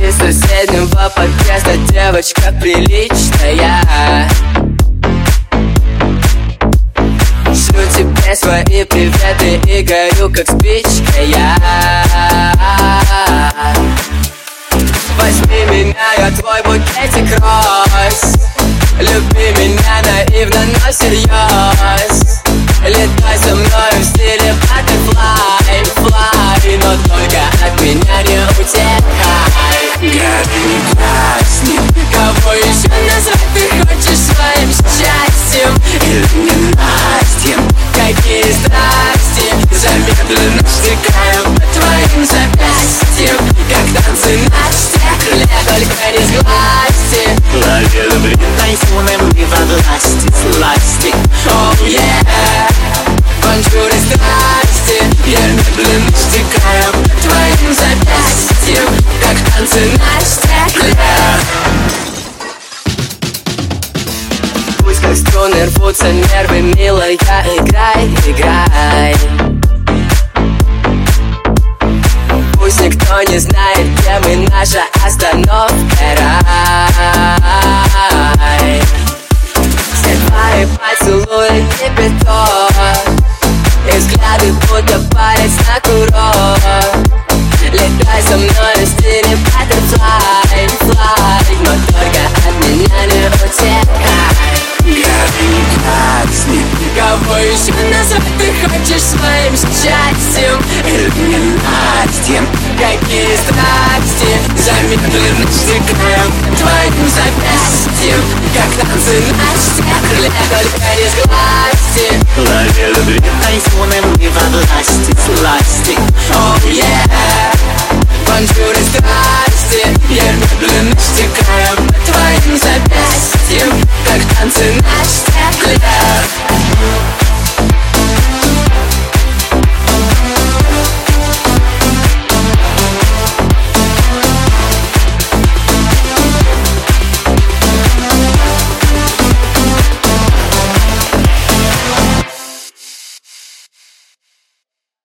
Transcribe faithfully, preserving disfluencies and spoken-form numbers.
Из соседнего подъезда девочка приличная. Шлю тебе свои приветы и горю как спичка я. Возьми меня, я твой букетик роз. Люби меня наивно, но всерьез. Летай со мной в стиле butterfly, fly. Но только от меня не утекай. Горы красным. Кого еще назвать ты хочешь своим счастьем? Или ненастьем? Какие страсти замедленно стекают по твоим запястьям, как танцы на стекле, только не сглазьте. Лови любви тайфуном и во власти сласти. Oh yeah, бонжур и страсти. Я медленно стекаю по твоим запястьям, как танцы на стекле. Пусть как струны рвутся нервы, милая, играй, играй. Пусть никто не знает, где мы, наша остановка рай. Все твои поцелуи кипяток, и взгляды будто палец на курок. Летай со мной в стиле butterfly, fly. Но только от меня не утекай. Горы красным. Кого еще назвать ты хочешь своим счастьем? Или ненастьем? Какие страсти замедленно стекают по твоим запястьям, как танцы на стекле, только не сглазьте. Лови любви тайфуном и во власти сласти. Oh yeah, бонжур и страсти. Я медленно стекаю по твоим запястьям, как танцы на